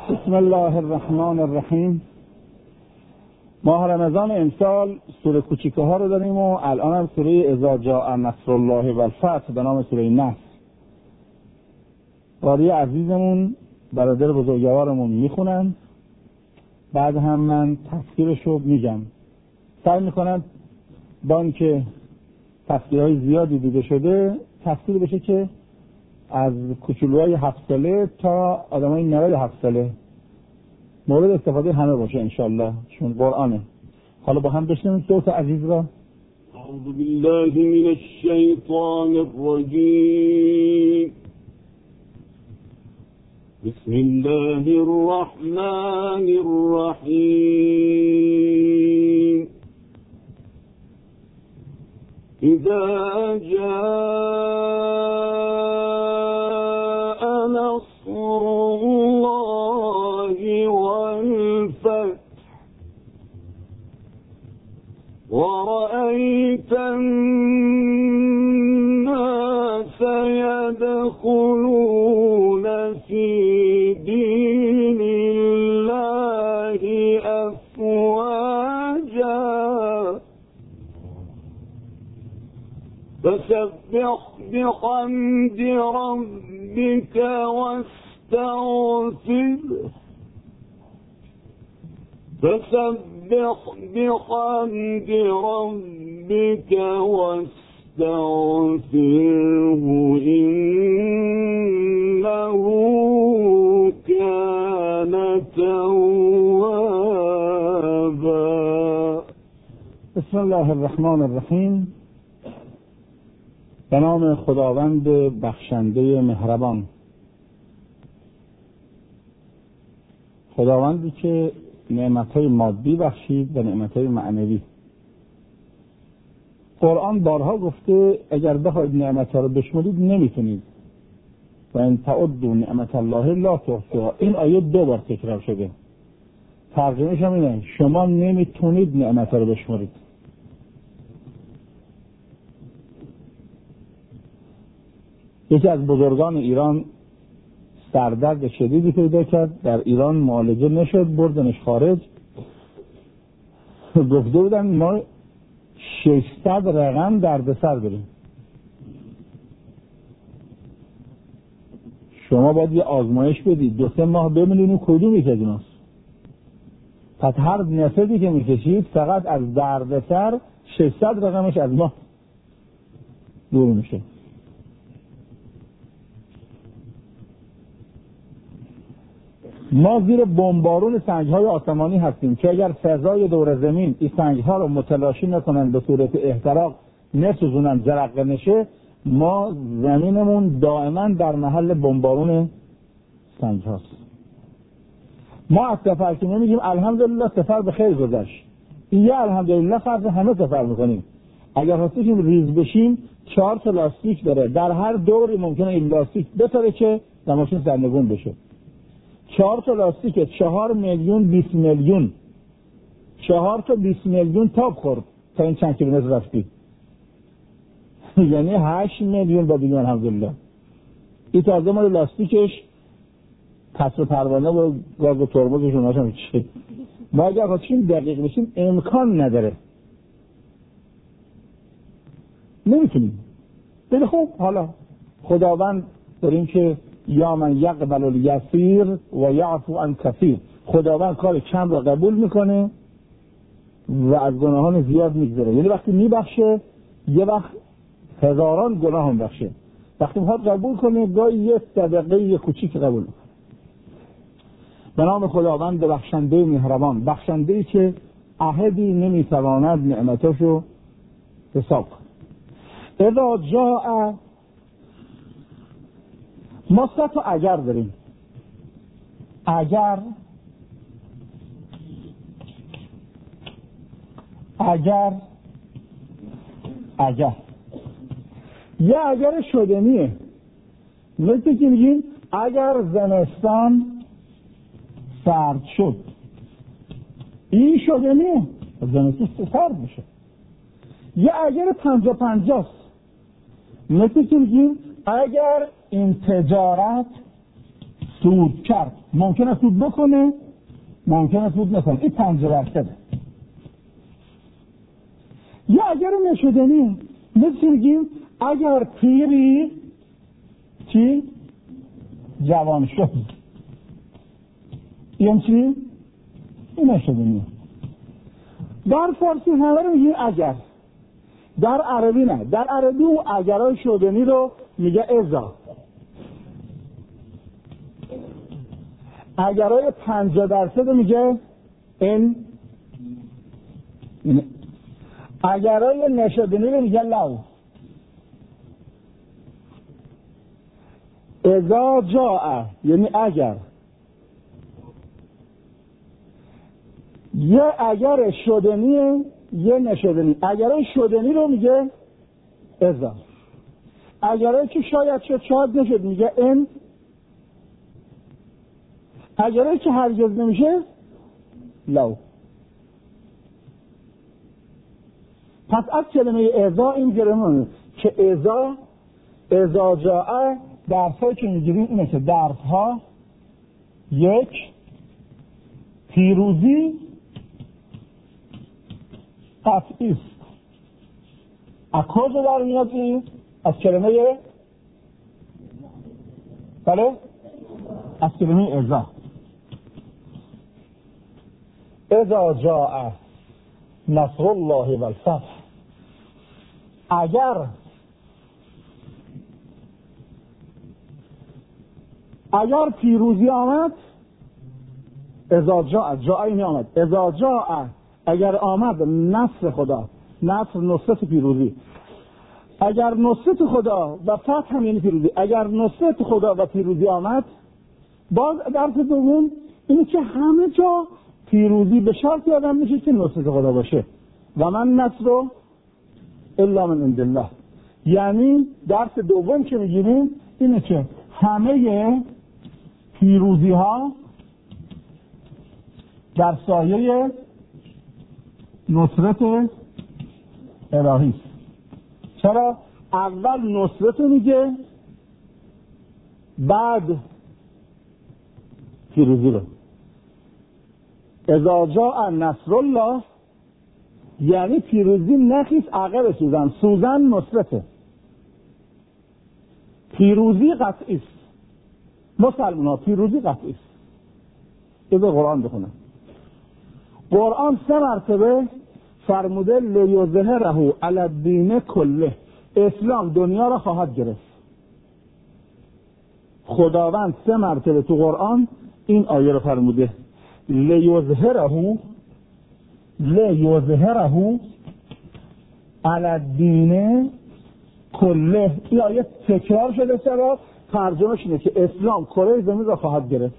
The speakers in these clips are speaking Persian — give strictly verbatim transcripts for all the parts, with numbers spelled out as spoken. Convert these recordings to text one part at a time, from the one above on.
بسم الله الرحمن الرحیم. ماه رمضان امسال سوره کوچیکه ها رو داریم و الان هم سوره اذا جاء نصر الله و الفتح به نام سوره نصر. قاری عزیزمون برادر بزرگوارمون میخونن، بعد هم من تفسیرش رو میگم. سعی میکنم با اینکه تفسیرهای زیادی دیده شده تفسیر بشه که از کوچولوهای هفت ساله تا آدمای نود هفت ساله مورد استفاده همه باشه انشالله، چون قرآنه. حالا با هم بشنویم صوت عزیز را. اعوذ بالله من الشیطان الرجیم. بسم الله الرحمن الرحیم. اذا جاء نصر الله والفتح ورأيت الناس يدخلون في دين الله أفواجا فسبح بحمد ربك واستغفره فسبح بحمد ربك واستغفره إنه كان توابا. بسم الله الرحمن الرحیم. به نام خداوند بخشنده مهربان، خداوندی که نعمتهای مادی بخشید و نعمتهای معنوی. قرآن بارها گفته اگر بخواید نعمتها رو بشمرید نمیتونید. و ان تعدوا نعمت الله لا تحصوها. این آیه دو بار تکرار شده. ترجمه‌ش هم اینه شما نمیتونید نعمتها رو بشمرید. یکی از بزرگان ایران سردرد شدیدی پیدا کرد، در ایران معالجه نشد، بردنش خارج. گفته بودن ما ششصد رقم دردسر داریم، شما باید یه آزمایش بدید دو سه ماه ببینید کدوم یک از ایناست. پس هر نفسی که میکشید فقط از دردسر ششصد رقمش از ما دور میشه. ما زیر بمبارون سنگ‌های آسمانی هستیم که اگر فضای دور زمین این سنگ‌ها رو متلاشی نکنن به صورت احتراق نسوزونن جرقه نشه، ما زمینمون دائما در محل بمبارون سنگ‌هاست. ما از سفر که نمیگیم الحمدلله سفر به خیر گذشت، این یه الحمدلله فرض همه سفر میکنیم. اگر خواستیم ریز بشیم چهار تا لاستیک داره، در هر دوری ممکنه این لاستیک بتره که در ماشین سرنگون بشه. چهار تا لاستیک چهار میلیون بیست میلیون چهار تا بیست میلیون تاب خورد تا این چند کیلومتر رفتی. یعنی هشت میلیون با بگیم الحمدلله. این تازه مال لاستیکش کسر پروانه و گاز و ترمزش اونهاش هم چه. ما اگر خواستیم دقیق بشیم امکان نداره، نمیتونیم. بله خوب، حالا خداوند داریم که یا من یقبل الیسیر و یعفو عن کثیر. خداوند کار کم را قبول میکنه و از گناهان زیاد میگذره. یعنی وقتی میبخشه یه وقت هزاران گناه هم بخشه، وقتی میخواد قبول کنه گاهی یه صدقه یه کوچیک قبول میکنه. به نام خداوند بخشنده مهربان، بخشنده‌ای که احدی نمیتواند نعمتاشو حساب کنه. اذا جاء، ما سه تا اگر داریم. اگر اگر اگر یه اگر شدنیه، مثل که میگیم اگر زمستان سرد شد، این شدنیه، زمستان سرد میشه. یه اگر پنجا پنجاست، مثل که میگیم اگر این تجارت سود کرد. ممکنه سود بکنه، ممکنه سود نکنه. این پنجاه درصده. یا اگر نشدنی مثل میگیم اگر پیری چی؟ جوان شد. این چی؟ این نشدنی. در فارسی همه رو میگیم اگر. در عربی نه. در عربی اون اگرهای شدنی رو میگه ازا. اگرهای پنجاه درصد میگه این. اگرهای نشدنی رو میگه لو. ازا جاء یعنی اگر. یه اگر شدنیه یه نشدنی. اگرهای شدنی رو میگه ازا. اگرهای که شاید شد شاید نشد میگه این. اگرهای که هرگز نمیشه لو. پس از کلمه ازا این گرمونه که ازا ازا جاء درسایی که میگیریم اینه که درسها یک پیروزی قطعی است. از کجا در میاد این؟ از کلمه بله؟ از کلمه ازا. ازا جاء نصر الله و الفتح. اگر اگر پیروزی آمد ازا جاء جاء این آمد ازا جاء اگر آمد نصر خدا، نصر نصرت پیروزی. اگر نصرت خدا و فتح هم یعنی پیروزی. اگر نصرت خدا و پیروزی آمد، باز درس دوم اینه که همه جا پیروزی به شرطی آدم میشه که نصرت خدا باشه. و من نصر الا من عند الله. یعنی درس دوم که میگیریم اینه که همه پیروزی ها در سایه نصرت الهی است. چرا؟ اول نصرت میگه بعد پیروزی رو. اذا جاء نصر الله یعنی پیروزی نخیس عقب سوزن. سوزن نصرته. پیروزی قطعی است. مسلمان ها پیروزی قطعی است. اینو قرآن بخونم. قرآن سه مرتبه فرموده لیظهره علی الدین کله. اسلام دنیا را خواهد گرفت. خداوند سه مرتبه تو قرآن این آیه رو فرموده لیظهره لیظهره علی الدین کله. این آیه تکرار شده. چرا؟ ترجمهش اینه که اسلام کره زمین را خواهد گرفت.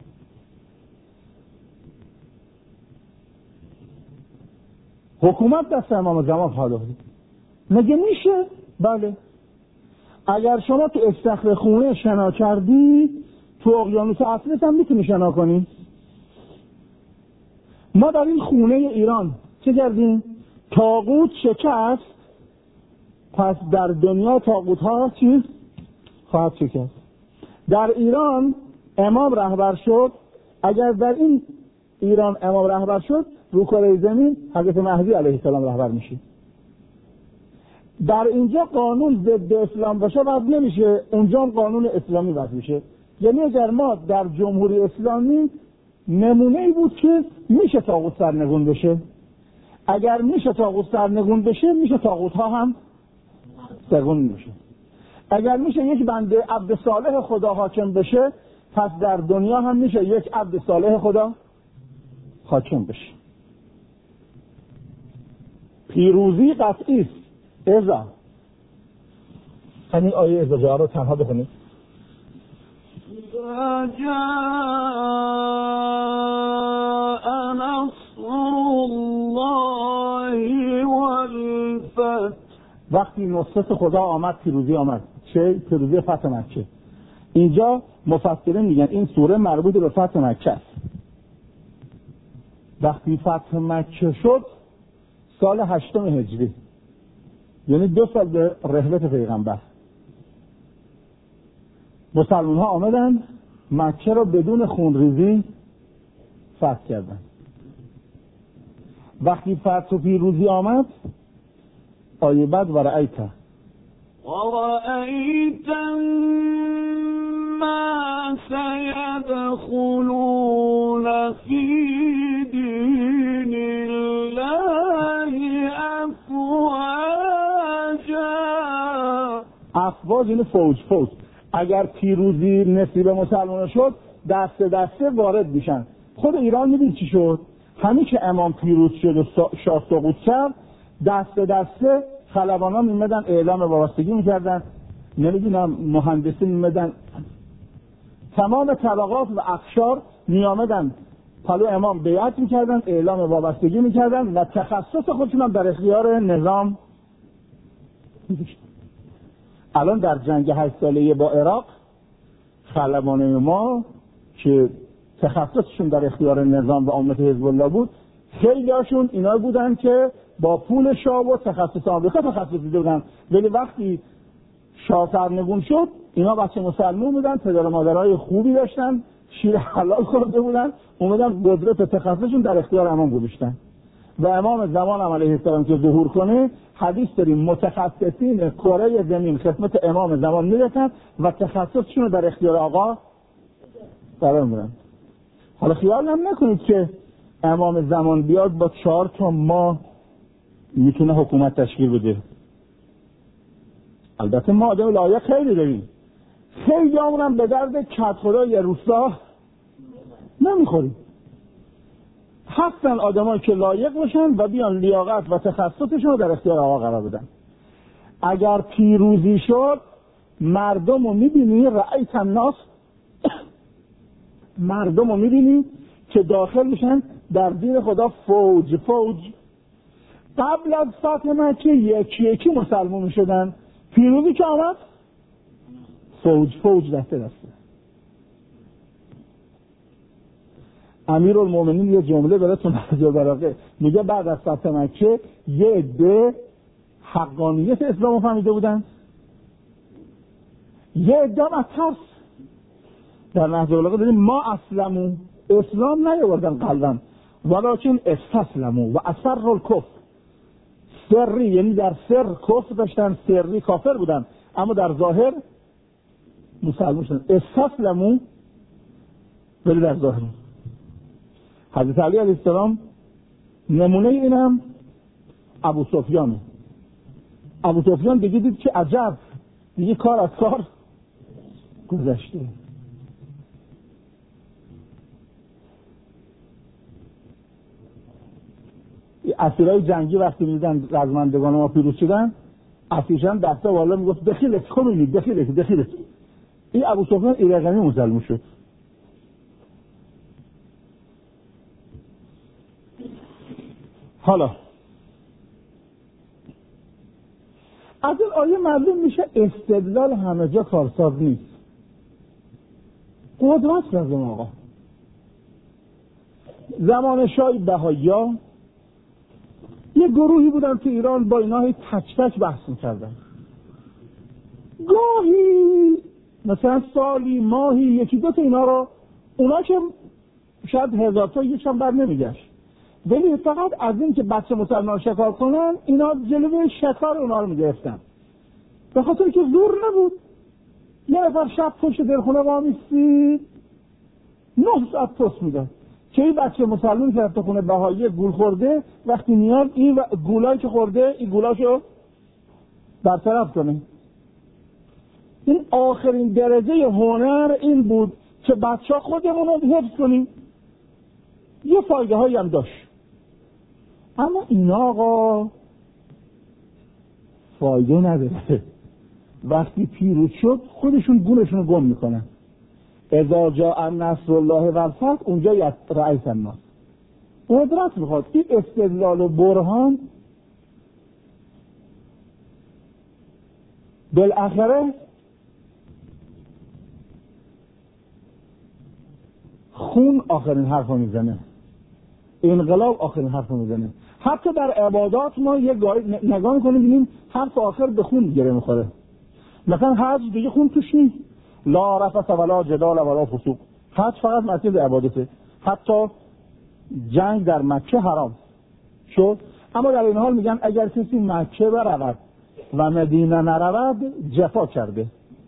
حکومت دست امام زمان خواهد بود. مگه میشه؟ بله. اگر شما تو استخر خونه شنا کردی تو اقیانوس اطلس هم میتونی شنا کنی. ما در این خونه ایران چه کردیم؟ طاغوت شکست، پس در دنیا طاغوت ها چیز خواهد شکست. در ایران امام رهبر شد. اگر در این ایران امام رهبر شد رو کره زمین حضرت مهدی علیه السلام رهبر میشه. در اینجا قانون ضد اسلام باشه بعد نمیشه، اونجا قانون اسلامی وضع میشه. یعنی اگر ما در جمهوری اسلامی نمونه ای بود که میشه طاغوت سرنگون بشه، اگر میشه طاغوت سرنگون بشه میشه طاغوت ها هم سرنگون میشه. اگر میشه یک بنده عبد صالح خدا حاکم بشه، پس در دنیا هم میشه یک عبد صالح خدا حاکم بشه. پیروزی قطعی است. ازا همین آیه ازا جا رو تنها بخونید. إذا جاء نصر الله والفتح. وقتی نصرت خدا آمد پیروزی آمد. چه؟ پیروزی فتح مکه. اینجا مفسرین میگن این سوره مربوط به فتح مکه است. وقتی فتح مکه شد سال هشتم هجری، یعنی دو سال به رحلت پیغمبر، مسلمان ها آمدن مکه رو بدون خونریزی فتح کردن. وقتی فتح و پیروزی آمد، آیه بعد و رأیت ورأيت الناس يدخلون في دين الله أفواجا. افواج یعنی فوج فوج. اگر پیروزی نصیب مسلمان شد، دسته دسته وارد میشن. خود ایران میدید چی شد؟ همین که امام پیروز شد و شاه سقوط کرد، دسته دسته خلبانان میمدن اعلام وابستگی میکردن، نمیدونم مهندسی میمدن، تمام طبقات و اقشار میامدن پلو امام بیعت میکردن، اعلام وابستگی میکردن و تخصص خودشون هم در اختیار نظام میذاشتن. الان در جنگ هشت ساله با عراق، خلبان ما که تخصصشون در اختیار نظام و امت حزب الله بود، خیلی هاشون اینا بودن که با پول شاه و تخصص آمریکا تخصص دیده بودن، ولی وقتی شاه سرنگون شد، اینا بچه مسلمون بودن، پدر و مادرای خوبی داشتن، شیر حلال خورده بودن، اومدن قدرت تخصصشون در اختیار امام گذاشتن. و امام زمان علیه السلام که ظهور کنه، حدیث داریم متخصصین کره زمین خدمت امام زمان میرسن و تخصصشون رو در اختیار آقا قرار میدن. حالا خیال هم نکنید که امام زمان بیاد با چهار تا ماه میتونه حکومت تشکیل بده. البته ما آدم لایق خیلی داریم، خیلی همونم به درد کت خدای روستا نمیخوریم. هستن آدمایی که لایق باشن و بیان لیاقت و تخصصشون رو در اختیار آقا قرار بدن. اگر پیروزی شد، مردم رو میبینی رأیت الناس، مردم رو میبینی که داخل میشن در دین خدا فوج فوج. قبل از فتح مکه یکی یکی مسلمان میشدن، پیروزی که آمد فوج فوج دسته دسته. امیرالمومنین یه جمله براتون از براقه میگه بعد از فتح مکه یه عده حقانیت اسلام رو فهمیده بودن، یه عده هم از ترس. در نهج البلاغه داریم ما اسلمو، اسلام نیاوردن قلبم، ولکن استسلمو و اثر الکفر، سری یعنی در سر کفر داشتن، سری کافر بودن اما در ظاهر مسلمان شدن. استسلمو ولی در ظاهر. حضرت علی علیه السلام نمونه اینم ابو سفیانه. ابو سفیان دیگه دید که عجب، دیگه کار از کار گذشته. اسیرای جنگی وقتی میدن رزمندگان ما پیروز شدن، اسیرشان دسته والا میگفت دخیلت کمینی دخیلت دخیلت. این ابو سفیان ایرقمی مسلمان شد. حالا از این آیه معلوم میشه استدلال همه جا کارساز نیست. قدرت لازم آقا. زمان شاه بهائی‌ها یه گروهی بودن تو ایران، با اینا تک تک بحث می‌کردن. گاهی مثلا سالی ماهی یکی دو تا اینا رو، اونا که شاید هزار تا یکم بر نمیگشت، ولی فقط از این که بچه مسلمان شکار کنن، اینا جلوی شکار اونا رو میگرفتن، به خاطر که زور نبود. یه نفر شب پشت درخونه وامیستید نه ساعت پست میدن که این بچه مسلمان که رفته خونه بهایی گول خورده، وقتی میاد این گولایی که خورده این گولاشو برطرف کنه. این آخرین درجه هنر این بود که بچه ها خودمون رو حفظ کنیم. یه فایده هایی هم داشت، اما اینا آقا فایده نداره. وقتی پیروز شد خودشون گولشون رو گم میکنن. اذا جاء نصر الله و الفتح، اونجا رأیت الناس. قدرت میخواد. این استدلال و برهان بالاخره خون آخرین حرف میزنه، انقلاب آخرین حرف میزنه. حتی در عبادات ما یه نگاه میکنیم ببینیم حرف آخر به خون گره میخوره. مثلا حج دیگه خون توش نیست، لا رفث ولا جدال ولا فسوق. حج فقط مسجد عبادته. حتی جنگ در مکه حرام شد. اما در این حال میگن اگر کسی مکه برود و مدینه نرود جفا کرده.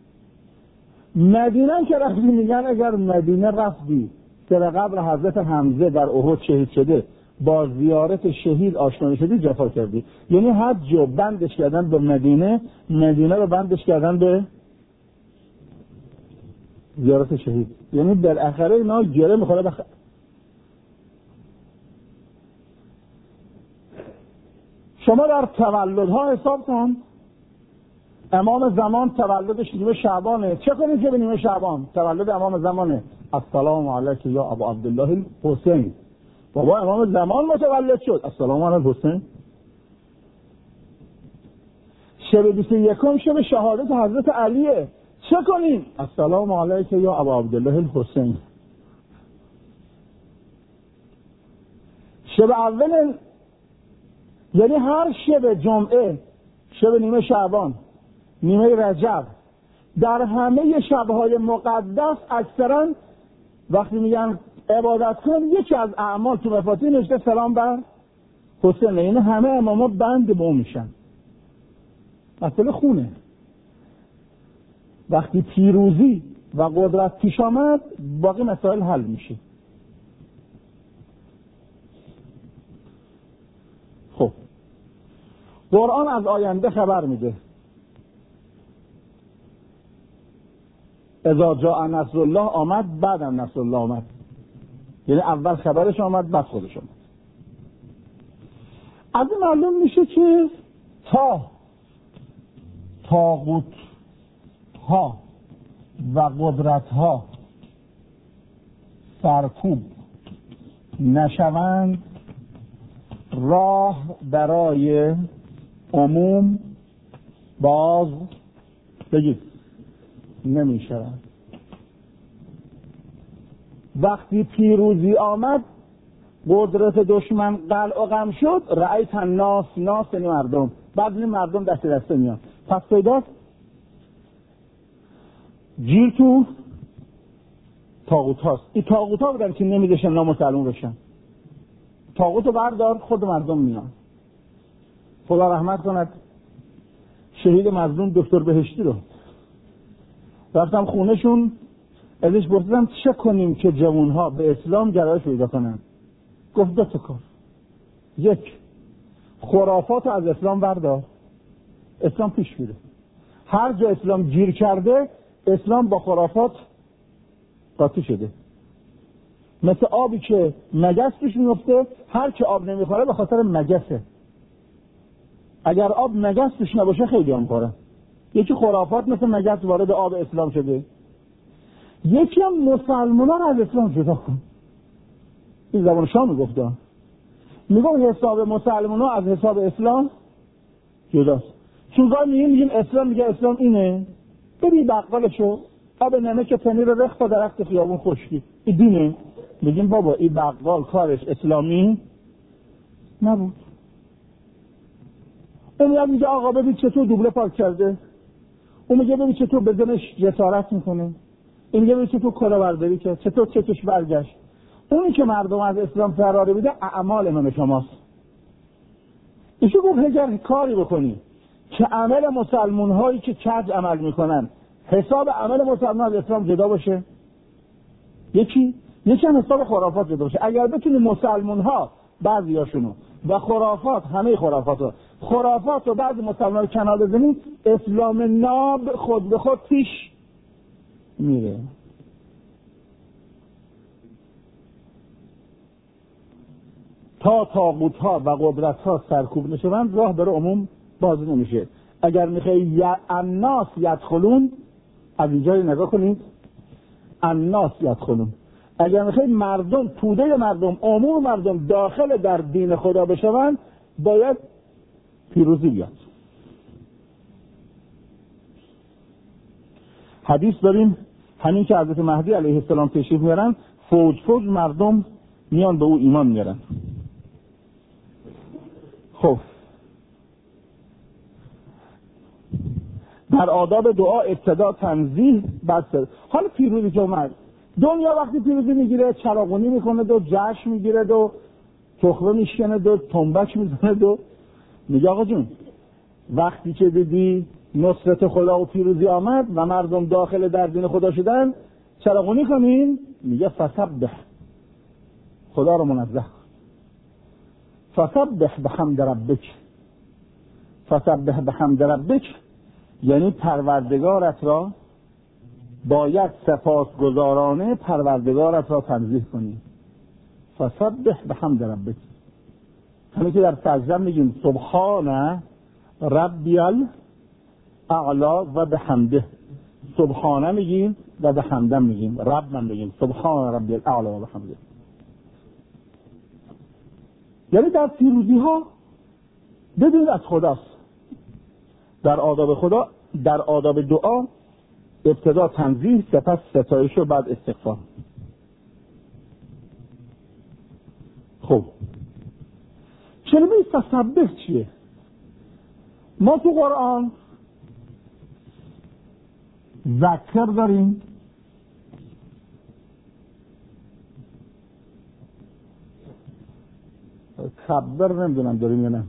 مدینه که رفتی میگن اگر مدینه رفتی که به قبر حضرت حمزه در احد شهید شده با زیارت شهید آشنا شدی جفا کردی. یعنی حج رو بندش کردن به مدینه، مدینه رو بندش کردن به زیارت شهید. یعنی بالاخره اینا گره میخوره بخ... شما در تولدها حساب کن. امام زمان تولدش نیمه شعبانه، چه کنید که به نیمه شعبان تولد امام زمانه؟ السلام علیک یا ابو عبدالله الحسین. بابا امام زمان متولد شد، السلام علیک حسین. شب بیست و یکم شب شهادت حضرت علیه، چه کنیم؟ السلام علیک یا ابو عبدالله الحسین. شب اول، یعنی هر شب جمعه، شب نیمه شعبان، نیمه رجب، در همه شبهای مقدس اکثرا وقتی میگن عبادت کن یکی از اعمال تو مفاتیح نوشته سلام بر حسین. یعنی همه اماما بند به اون میشن. مسئله خونه. وقتی پیروزی و قدرت پیش آمد باقی مسائل حل میشه. خب قرآن از آینده خبر میده. اذا جاء نصر الله آمد، بعدم نصر الله آمد. یعنی اول خبرش آمد بعد خودش آمد. از این معلوم میشه که تا طاغوت ها و قدرت ها سرکوب نشوند راه برای عموم باز بگید نمی شود. وقتی پیروزی آمد قدرت دشمن قلع و قم شد، رأیت الناس، ناس یعنی مردم، بعد این مردم دست دسته میان. پس پیداست گیر تو طاغوت هاست. این طاغوت ها بودن که نمیدشن نامسلمون بشن. طاغوت رو بردار خود مردم میان. خدا رحمت کند شهید مظلوم دکتر بهشتی رو رفتم خونهشون، ازش پرسیدم چه کنیم که جوانها به اسلام گرایش پیدا کنن؟ گفت دو تا کار. یک، خرافات از اسلام بردار، اسلام پیش میره. هر جا اسلام گیر کرده اسلام با خرافات قاطی شده. مثل آبی که مگس توش میفته، هر که آب نمیخوره به خاطر مگسه. اگر آب مگس توش نباشه خیلی هم کاره. یکی خرافات مثل مگس وارد آب اسلام شده. یکی هم مسلمانان از اسلام جدا کن. این زبان شاه میگفتن، میگم حساب مسلمانان از حساب اسلام جداست. چون گاهی میگیم میگیم اسلام، میگه اسلام اینه، بری بقالشو آب نمک پنیر رو رخت تا درخت خیابون خشکی، این دینه. میگیم بابا این بقال کارش اسلامی نبود. اون میگه میگه آقا ببین چطور دوبله پارک کرده، اون میگه ببین چطور بدنش جسارت میکنه، این میگه ببین چطور کلاهبرداری کرد، چطور چتش برگشت. اونی که مردم از اسلام فراری بوده اعمال من شماست. ایشون گفت اگر کاری بکنی که عمل مسلمان هایی که کج عمل میکنن حساب عمل مسلمان از اسلام جدا باشه، یکی یکی هم حساب خرافات جدا باشه. اگر بتونی مسلمان ها بعضی هاشونو و خرافات، همه خرافات رو خرافات و بعضی مسلمان رو کنار بزنی، اسلام ناب خود به خود پیش میره. تا طاغوت ها و قدرت ها سرکوب نشوند راه برای عموم باز نمیشه. اگر میخوای الناس یدخلون، از اینجا نگاه کنید، الناس یدخلون، اگر میخوای مردم، توده مردم، عموم مردم داخل در دین خدا بشوند باید پیروزی بیاد. حدیث داریم همین که حضرت مهدی علیه السلام تشریف میارن، فوج فوج مردم میان به او ایمان میارن. خب در آداب دعا ابتدا تنزیه بعد سر. حالا پیروزی که اومد دنیا وقتی پیروزی میگیره چراغونی میکنه دو جشن میگیره دو تخمه میشکنه دو تنبک میزنه دو میگه آقا جون وقتی که دیدی نصرت خدا و پیروزی آمد و مردم داخل در دین خدا شدن چراغونی کنین. میگه فسبح، خدا رو منزه فسبح بحمد ربک. فسبح بحمد ربک یعنی پروردگارت را باید سپاسگزارانه پروردگارت را تنزیه کنی. فسبح بحمد ربک، همین که در سجده میگیم سبحان ربی الاعلا و بحمده. سبحانه میگیم و بحمده میگیم، رب من میگیم سبحان ربی الاعلا و بحمده. یعنی در پیروزی ها بدون از خداست. در آداب خدا، در آداب دعا ابتدا تنزیه سپس ستایش و بعد استغفار. خب کلمه فسبح چیه؟ ما تو قرآن ذکر داریم، کبر نمیدونم داریم یا نه،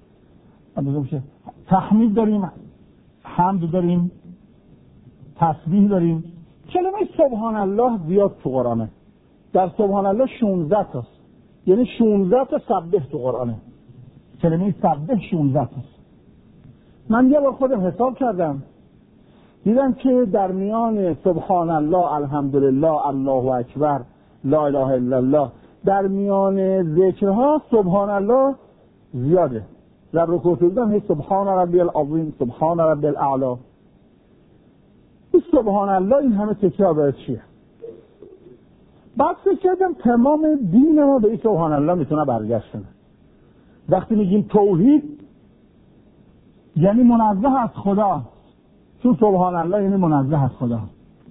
تحمید داریم، حمد داریم، تسبیح داریم. کلمه سبحان الله زیاد تو قرآنه. در سبحان الله شانزده تاست، یعنی شانزده تا سبح تو قرآنه. کلمه سبح شانزده تاست. من یه بار خودم حساب کردم دیدم که در میان سبحان الله، الحمدلله، الله اکبر، لا اله الا الله، در میان ذکرها سبحان الله زیاده. در رکوع دیدم هی سبحان ربی العظیم، سبحان ربی الاعلا. این سبحان الله این همه تکرار باید چیه؟ بعد فکر کردم تمام دین ما به این سبحان الله میتونه برگشت کنه. وقتی میگیم توحید یعنی منزه از خدا، چون سبحان الله یعنی منزه از خدا،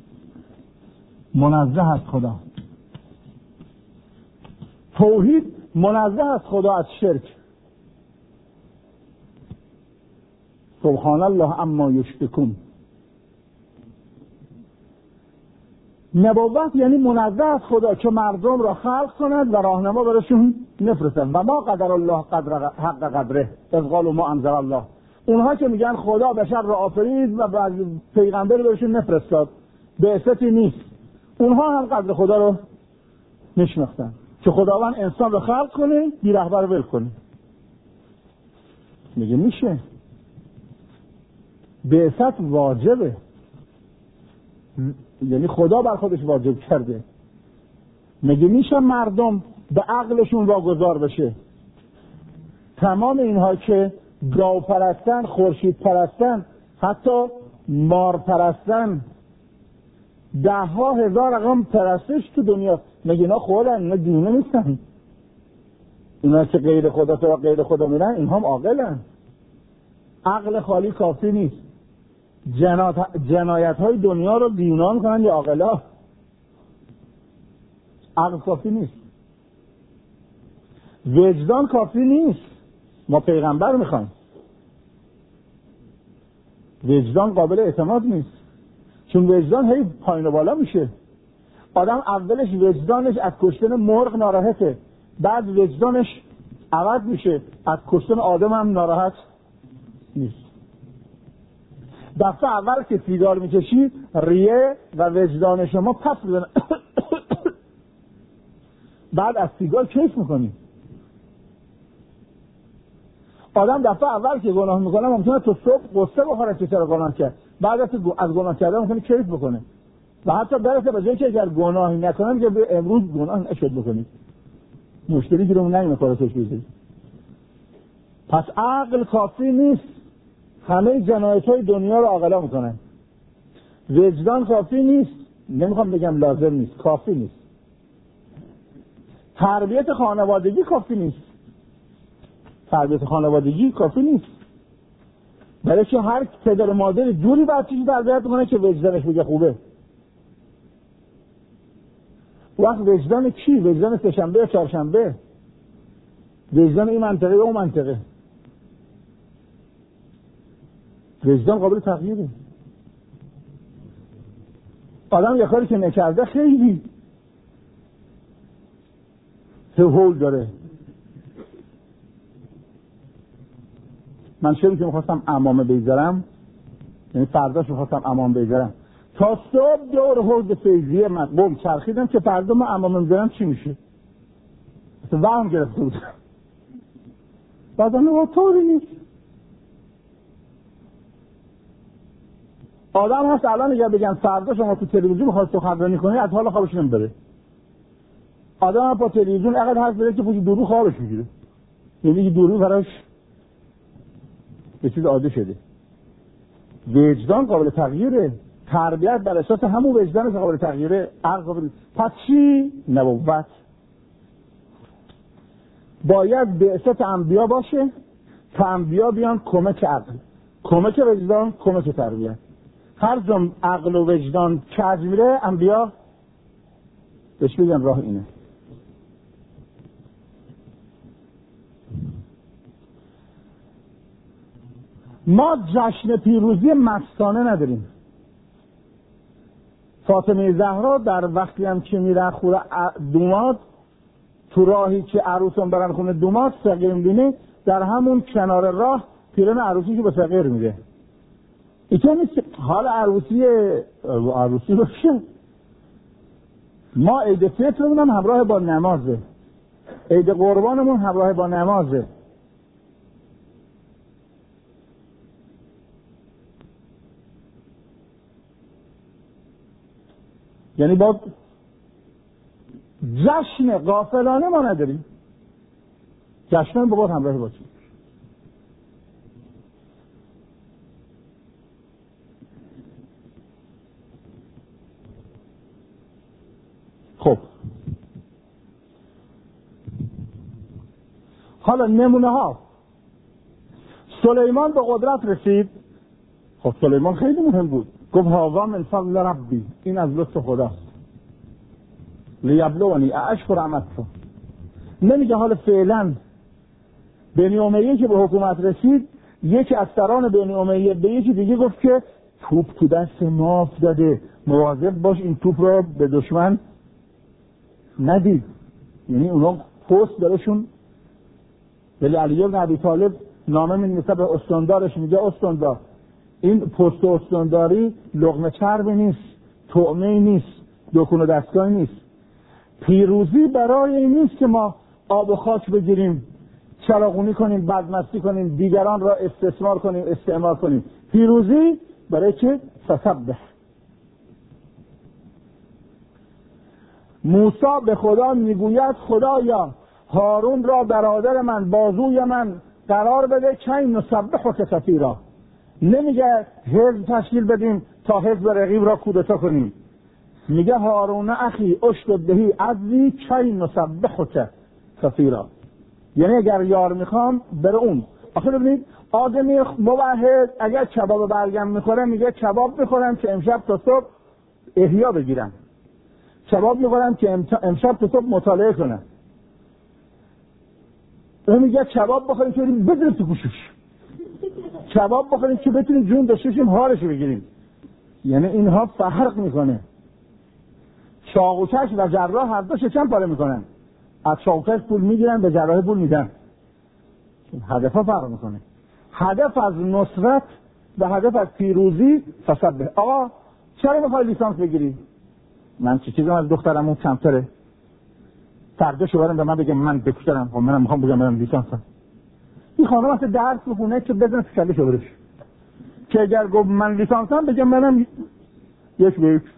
منزه از خدا. توحید منزه از خدا از شرک. سبحان الله اما یشرکون. نبوت یعنی منزه از خدا که مردم را خلق کند و راهنما برشون نفرستند. و ما قدر الله قدر حق قدره از قالوا ما انزل الله. اونها که میگن خدا بشر را آفرید و بعد پیغمبر برشون نفرستاد، بعثتی نیست، اونها هم قدر خدا رو نشناختن که خداوند انسان رو خلق کنه بی رهبر ول کنه. میگه میشه، بعثت واجبه، یعنی خدا بر خودش واجب کرده. میگه میشه مردم به عقلشون واگذار بشه. تمام اینها که گاو پرستن، خورشید پرستن، حتی مار پرستن، ده ها هزار رقم پرستش تو دنیا، میگه اینا خودن، اینا دیونه نیستن. اینا که غیر خدا تو غیر خدا میرن اینها هم عاقلن. عقل خالی کافی نیست. جنایت های دنیا رو دیونا میکنن یا عاقلا. عقل کافی نیست، وجدان کافی نیست. ما پیغمبر میخوایم. وجدان قابل اعتماد نیست، چون وجدان هی پایین و بالا میشه. آدم اولش وجدانش از کشتن مرغ ناراحته، بعد وجدانش عوض میشه، از کشتن آدم هم ناراحت نیست. دفعه اول که سیگار میکشی ریه و وجدان شما پس بزنه بعد از سیگار کیف میکنی. آدم دفعه اول که گناه میکنه ممکنه تو صبح قصه بخوره که چرا گناه کرد، بعد از گناه کردن ممکنه کیف بکنه و حتی برسه به جایی که اگر گناهی نکنه میگه امروز گناه نشد بکنید، مشکلی که رو نمیخوره توش بزنید. پس عقل کافی نیست، همه جنایت‌های دنیا رو عاقلا میکنن. وجدان کافی نیست، نمیخوام بگم لازم نیست، کافی نیست. تربیت خانوادگی کافی نیست، تربیت خانوادگی کافی نیست، برای که هر پدر و مادر جوری بچه‌ش تربیت میکنه که وجدانش بگه خوبه. وقت وجدان کی؟ وجدان سه‌شنبه یا چهارشنبه؟ وجدان این منطقه یا اون منطقه؟ وجدان قابل تغییره. آدم یه کاری که نکرده خیلی هول داره. من شبی که میخواستم عمامه بگذارم، یعنی فرداش میخواستم عمامه بگذارم، تا صبح دور حوض فیضیه من بوم چرخیدم که فردا من عمامه بگذارم چی میشه. مثلا وهم گرفته بود. بعدم او طوری نیست. آدم هست الان اگر بگن فردا شما تو تلویزیون میخواد سخنرانی کنی از حال خوابش نمیبره. آدم هم با تلویزیون اقل هست بره که پوچی دورو خوابش میگیره. یعنی دورو براش به چیز عادی شده. وجدان قابل تغییره، تربیت بر اساس همون وجدان قابل تغییره، عقل قابل. پس چی؟ نبوت باید به اساس انبیا باشه تا انبیا بیان کمک عقل، کمک وجدان، کمک تربیت. هر جا عقل و وجدان کج میره انبیا بهش بگن راه اینه. ما جشن پیروزی مستانه نداریم. فاطمه زهرا در وقتی هم که میره خونه دوماد، تو راهی که عروسان برن خونه دوماد، فقیر میبینه در همون کنار راه پیرن عروسی که به فقیر میده. اینطور نیست که حال عروسی عروسی باشه. ما عید فطرمون هم همراه با نمازه، عید قربانمون همراه با نمازه. یعنی با جشن غافلانه ما نداریم، جشن با باید همراه باشیم. خب حالا نمونه ها. سلیمان به قدرت رسید. خب سلیمان خیلی مهم بود. گفت هذا من فضل ربی، این از لطف خداست. لیبلونی اشکر نعمته. نمیگه حالا فعلا بنی امیه که به حکومت رسید، یکی از سران بنی امیه به یکی دیگه گفت که توپ تو دست ما افتاده، مواظب باش این توپ رو به دشمن ندید. یعنی اونا پست درشون ولی علی بن ابی طالب نامه می‌نویسه به استاندارش، میگه استاندار این پست استانداری لقمه چربی نیست، طعمه نیست، دکون و دستگاهی نیست. پیروزی برای این نیست که ما آب و خاک بگیریم، چراغونی کنیم، بدمستی کنیم، دیگران را استثمار کنیم، استعمار کنیم. پیروزی برای که فسبح. موسی به خدا میگوید خدایا هارون را برادر من بازوی من قرار بده که نسبحک کثیرا. نمیگه حزب تشکیل بدیم تا حزب رقیب را کودتا کنیم، میگه هارون اخی اشتد بهی عزی که نسبحک کثیرا. یعنی اگر یار میخوام بره اون. آخه ببینید آدمی موحد اگر کباب برگم میخوره میگه کباب میخورم که امشب تا صبح احیا بگیرم، کباب میخورم که امشب تا صبح مطالعه کنم. اون میگه کباب بخوریم که بدونیم تو گوشش، کباب بخوریم که بتونیم جون داشتیم حالش بگیریم. یعنی اینها فرق میکنه. چاقوکش و جراح هر دو شکم پاره میکنن، از چاقوکش پول میگیرن به جراح پول میدن. هدف ها فرق میکنه. هدف از نصرت و هدف از پیروزی فسبح. آقا چرا میخوای لیسانس بگیری؟ من چه چیزم از دخترمون کمتره؟ فردا شوهرم به من بگه من دکترم، خب منم میخوام بگم منم لیسانسم. این خانم واسه درس بخونه که بزنه تو کله شوهرش، که اگر گفت من لیسانسم بگم منم یک به یک.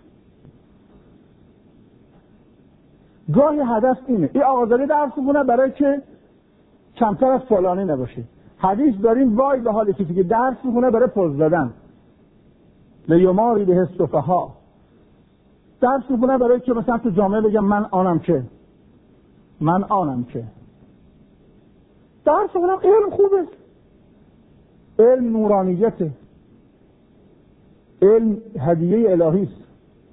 گاهی هدف اینه این آقازاده درس بخونه برای که کمتر از فلانی نباشه. حدیث داریم وای به حال کسی که درس بخونه برای پوز دادن، لیماری به السفها. درس بخونه برای که مثلا تو جامعه بگم من آنم که من آنم که درس بخونم. علم خوبه، علم نورانیته، علم هدیه الهی است.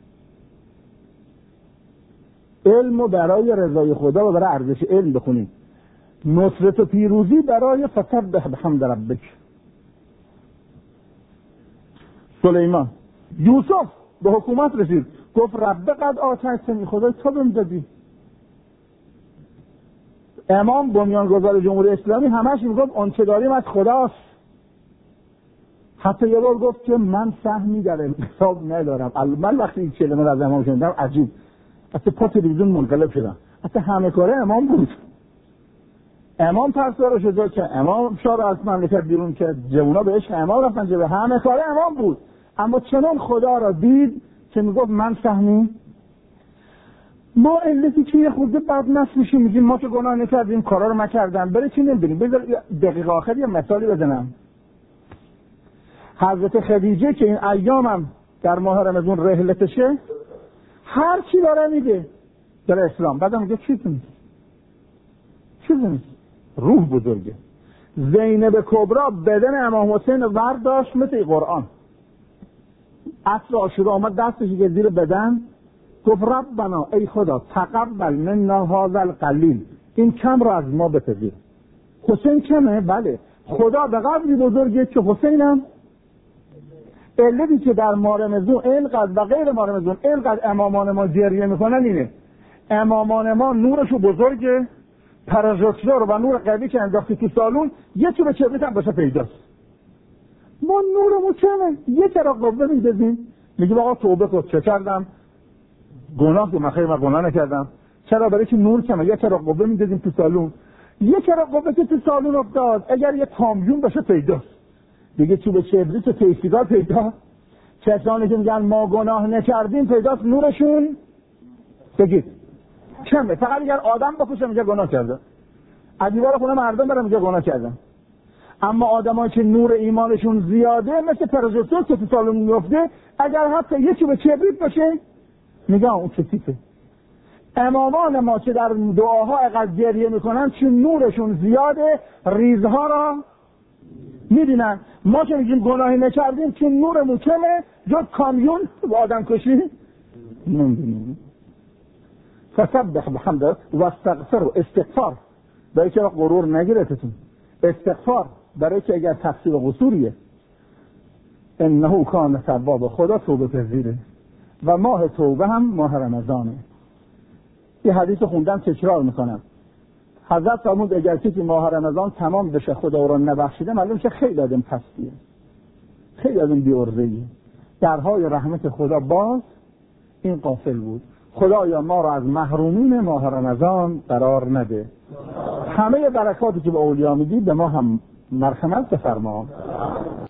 علم برای رضای خدا و برای ارزش علم بخونیم. نصرت و پیروزی برای فسبح بحمد ربک. سلیمان یوسف به حکومت رسید. گفت رب قد آتیتنی، خدای تو بهم دادی. امام بنیانگذار جمهوری اسلامی همش میگفت اون چه داریم از خداست. حتی یه بار گفت که من سهمی در انقلاب ندارم. من وقتی این کلمه از امام شنیدم عجیب، اصلا پا تلویزیون منقلب شدم. اصلا همه کاره امام بود. امام پسدار شده که امام شاه از مملکت بیرون که جوونا به عشق امام رفتن، جبه همه کاره امام بود. اما چنان خدا را دید که میگفت من سهمی. ما علتی که یه خورده بدمست میشیم میگیم ما که گناه نکردیم، کارا رو نکردم، برای چی نمیبینیم؟ بذار دقیقه آخر یه مثالی بزنم. حضرت خدیجه که این ایامم در ماه رمضان رحلتشه، هر چی داره میگه در اسلام، بعدم میگه چی کنید چی کنید روح بزرگه. زینب کبرا بدن امام حسین ورداشت مثل قرآن. عصر عاشورا آمد دستش که زیر بدن، گفت ربنا ای خدا تقبل منا هذا القلیل، این کم رو از ما بپذیر. حسین کمه؟ بله. خدا به قدری بزرگه که حسینم علتی که در ماه رمضان اینقدر و غیر ماه رمضان اینقدر امامان ما جریه میکنن اینه، امامان ما نورشو بزرگه، پروژکتور و نور قوی که انداختی تو سالون یه چوب کبریت هم باشه پیداست. ما نورمون کمه، یه چراغ قوه میدازیم میگیم آقا توبه کن، چه کردم؟ گناه که من خیلی گناه نکردم. چرا؟ برای که نور کمه، یه چراغ قوه میدازیم تو سالون. یه چراغ قوه که تو سالون افتاد اگر یه کامیون باشه پیداست. دیگه چوب کبریت و تیسیگار پیدا. کسانی که میگن ما گناه نکردیم پیداست نورشون بگید کمه. فقط اگر آدم بکشه میگه گناه کرده، از دیوار خونه مردم برم میگه گناه کردم. اما آدمایی که نور ایمانشون زیاده مثل پروژکتور که تو سالون میفته، اگر حتی یه چوب کبریت باشه میگه اون کثیفه. امامان ما که در دعاها اقل گریه میکنن چون نورشون زیاده ریزها را میبینن. ما که میگیم گناهی نکردیم چون نورمون کمه، جز کامیون و آدم کشی نمیبینیم. فسبح بحمده و استغفر و استغفار برای که غرور نگیرتتون، استغفار برای که اگر تقصیر و قصوریه انه کان تواب، خدا توبه پذیره و ماه توبه هم ماه رمضانه. یه حدیث خوندم تکرار میکنم. حضرت فرمود اگر کسی ماه رمضان تمام بشه خدا را نبخشیده معلوم شه خیلی آدم پستیه، خیلی آدم بی‌عرضه‌ایه. درهای رحمت خدا باز این غافل بود. خدایا ما را از محرومین ماه رمضان قرار نده. همه برکاتی که به اولیا میدی به ما هم مرحمت بفرما.